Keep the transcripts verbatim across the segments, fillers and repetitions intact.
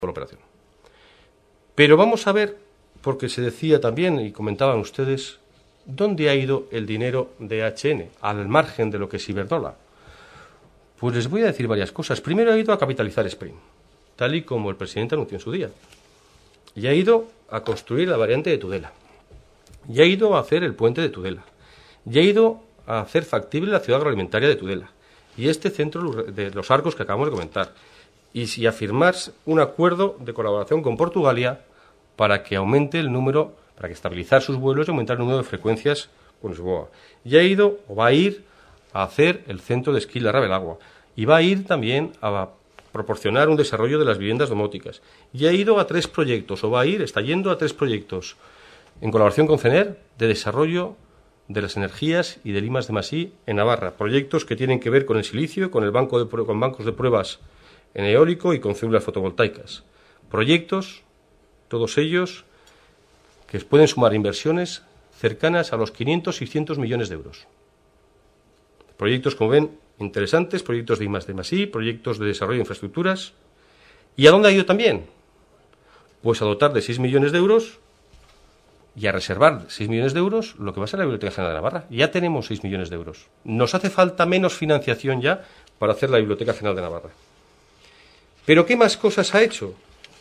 por la operación. Pero vamos a ver, porque se decía también y comentaban ustedes, ¿dónde ha ido el dinero de H N al margen de lo que es Iberdrola? Pues les voy a decir varias cosas. Primero, ha ido a capitalizar Sprint, tal y como el presidente anunció en su día. Y ha ido a construir la variante de Tudela. Y ha ido a hacer el puente de Tudela. Y ha ido a hacer factible la ciudad agroalimentaria de Tudela. Y este centro de los Arcos que acabamos de comentar. Y si a firmar un acuerdo de colaboración con Portugalia para que aumente el número, para que estabilizar sus vuelos y aumentar el número de frecuencias con Lisboa. Y ha ido, o va a ir, a hacer el centro de esquí de Rabelagua. Y va a ir también a proporcionar un desarrollo de las viviendas domóticas. Y ha ido a tres proyectos, o va a ir, está yendo a tres proyectos, en colaboración con CENER, de desarrollo de las energías y del I más D más I en Navarra. Proyectos que tienen que ver con el silicio, con el banco de, con bancos de pruebas en eólico y con células fotovoltaicas. Proyectos, todos ellos, que pueden sumar inversiones cercanas a los quinientos, seiscientos millones de euros. Proyectos, como ven, interesantes, proyectos de I más D más I, proyectos de desarrollo de infraestructuras. ¿Y a dónde ha ido también? Pues a dotar de seis millones de euros y a reservar seis millones de euros lo que va a ser la Biblioteca General de Navarra. Ya tenemos seis millones de euros. Nos hace falta menos financiación ya para hacer la Biblioteca General de Navarra. ¿Pero qué más cosas ha hecho?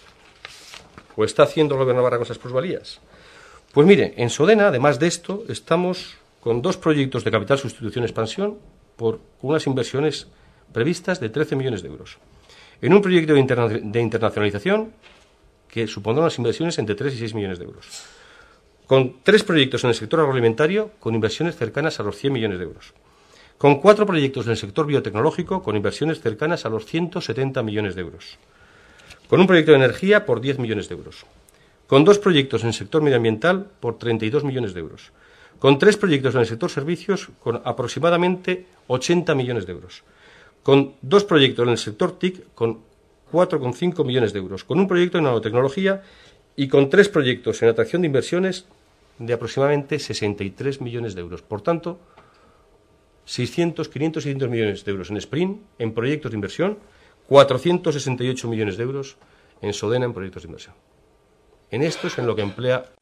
¿O está haciendo el Gobierno de Navarra con esas plusvalías? Pues mire, en Sodena, además de esto, estamos con dos proyectos de capital sustitución expansión por unas inversiones previstas de trece millones de euros. En un proyecto de, interna de internacionalización que supondrá unas inversiones entre tres y seis millones de euros. Con tres proyectos en el sector agroalimentario con inversiones cercanas a los cien millones de euros. Con cuatro proyectos en el sector biotecnológico con inversiones cercanas a los ciento setenta millones de euros. Con un proyecto de energía por diez millones de euros. Con dos proyectos en el sector medioambiental por treinta y dos millones de euros. Con tres proyectos en el sector servicios con aproximadamente ochenta millones de euros. Con dos proyectos en el sector T I C con cuatro coma cinco millones de euros. Con un proyecto en nanotecnología y con tres proyectos en atracción de inversiones de aproximadamente sesenta y tres millones de euros. Por tanto, seiscientos, quinientos, seiscientos millones de euros en Sprint, en proyectos de inversión, cuatrocientos sesenta y ocho millones de euros en Sodena en proyectos de inversión. En esto es en lo que emplea